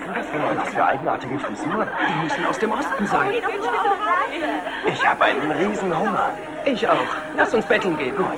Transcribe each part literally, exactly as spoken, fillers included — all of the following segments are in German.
denn das für, was für eigenartige Frisuren? Die müssen aus dem Osten sein. Ich habe einen riesen Hunger. Ich auch. Lass uns betteln gehen. Gut.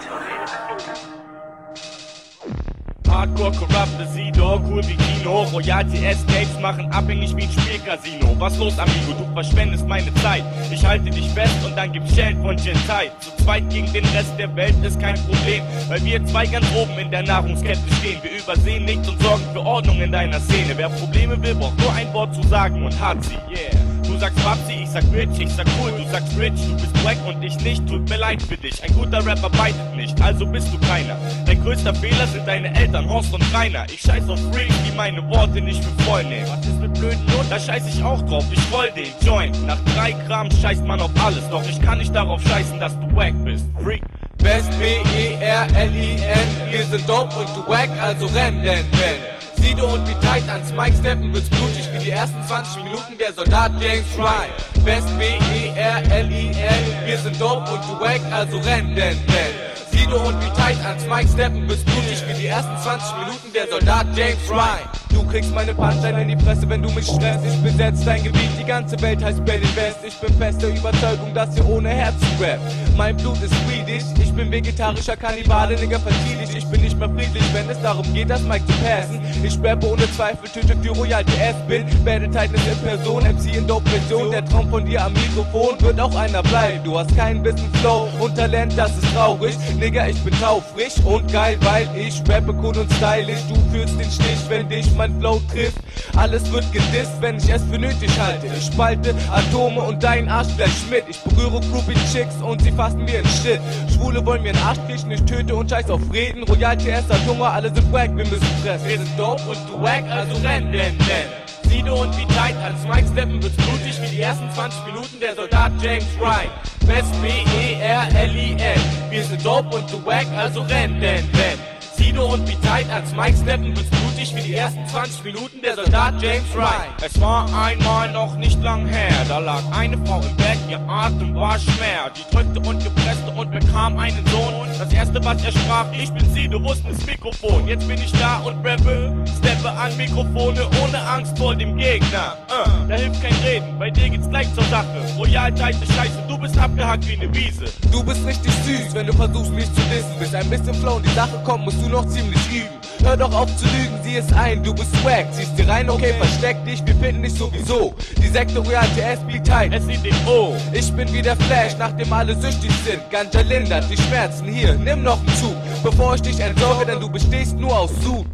Hardcore, corrupte Sido, cool wie Kino. Royalty Escapes machen abhängig wie ein Spielcasino. Was los, Amigo? Du verschwendest meine Zeit. Ich halte dich fest und dann gibt's Schellen von Gentai. Zu zweit gegen den Rest der Welt ist kein Problem, weil wir zwei ganz oben in der Nahrungskette stehen. Wir übersehen nichts und sorgen für Ordnung in deiner Szene. Wer Probleme will, braucht nur ein Wort zu sagen und hat sie, yeah. Du sagst Babsi, ich sag Bitch, ich sag cool, du sagst Rich, du bist wack und ich nicht, tut mir leid für dich. Ein guter Rapper beitet nicht, also bist du keiner. Dein größter Fehler sind deine Eltern, Horst und Rainer. Ich scheiß auf Freaks, die meine Worte nicht für voll nehmen. Was ist mit blöden Noten? Da scheiß ich auch drauf, ich roll den Joint. Nach drei Gramm scheißt man auf alles, doch ich kann nicht darauf scheißen, dass du wack bist. Freak. Best B E R L I N, wir sind dope und du wack, also renn, denn wenn Sido und wie tight ans Mic steppen, wird's blutig wie die ersten zwanzig Minuten der Soldat James Ryan. Best B E R L I N, wir sind dope und du wack, also renn, denn wenn Sido und wie tight ans Mic steppen, wird's blutig wie die ersten zwanzig Minuten der Soldat James Ryan. Du kriegst meine Punchline in die Fresse, wenn du mich stresst. Ich besetz dein Gebiet, die ganze Welt heißt Berlin West. Ich bin fester Überzeugung, dass ihr ohne Herz rappt. Mein Blut ist Swedish, ich bin vegetarischer Kannibale, Nigger, verzieh dich. Ich bin nicht mehr friedlich, wenn es darum geht, das Mic zu passen. Ich rappe ohne Zweifel, töte für Royalty S bin. Bad Tightness in Person, M C in Dope-Version. Der Traum von dir am Mikrofon wird auch einer bleiben. Du hast keinen bisschen Flow und Talent, das ist traurig. Nigger, ich bin taufrisch und geil, weil ich rappe cool und stylisch. Du fühlst den Stich, wenn dich mein Flow trifft. Alles wird gedisst, wenn ich es für nötig halte. Ich spalte Atome und dein Arsch gleich mit. Ich berühre Groupie Chicks und sie fassen mir in Shit. Schwule wollen mir einen Arsch kriechen, ich töte und scheiß auf Reden. Royalty S hat Hunger, alle sind wack, wir müssen fressen. Wir sind dope und du wack, also renn, renn, renn. Sido und wie tight ans Mic steppen, wird's blutig wie die ersten zwanzig Minuten der Soldat James Ryan. Best B E R L I N, wir sind dope und du wack, also renn, renn, renn. Sido und wie tight ans Mic steppen, wird's blutig wie die ersten zwanzig Minuten der Soldat James Ryan. Es war einmal noch nicht lang her, da lag eine Frau im Bett, ihr Atem war schwer. Die drückte und gepresste und bekam einen Sohn. Das erste, was er sprach, ich bin Sido, wussten ins Mikrofon. Jetzt bin ich da und rappe, steppe an Mikrofone ohne Angst vor dem Gegner. Uh, da hilft kein Reden, bei dir geht's gleich zur Sache. Royal tighte Scheiße, du bist abgehackt wie ne Wiese. Du bist richtig süß, wenn du versuchst mich zu dissen. Bis ein bisschen Flow in die Sache kommt, musst du noch ziemlich üben. Hör doch auf zu lügen, sieh es ein, du bist swag. Ziehst dir rein, okay, versteck dich, wir finden dich sowieso. Die Sekte Royalty S B tight, Es sieht den O. ich bin wie der Flash, nachdem alle süchtig sind. Ganja lindert die Schmerzen, hier, nimm noch einen Zug. Bevor ich dich entsorge, denn du bestehst nur aus Sud.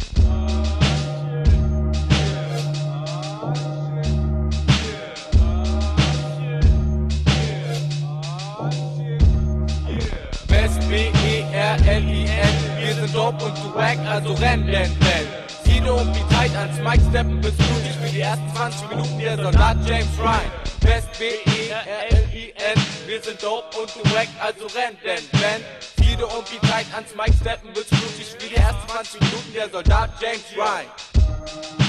Best B E R L I N, wir sind dope und du wack, also renn, renn, renn. Sido und wie tight ans Mic steppen, bist blutig wie die ersten zwanzig Minuten der Soldat James Ryan. Best B E R L I N, wir sind dope und du wack, also renn, renn, renn. Sido und wie tight ans Mic steppen, bist blutig wie die ersten zwanzig Minuten der Soldat James Ryan.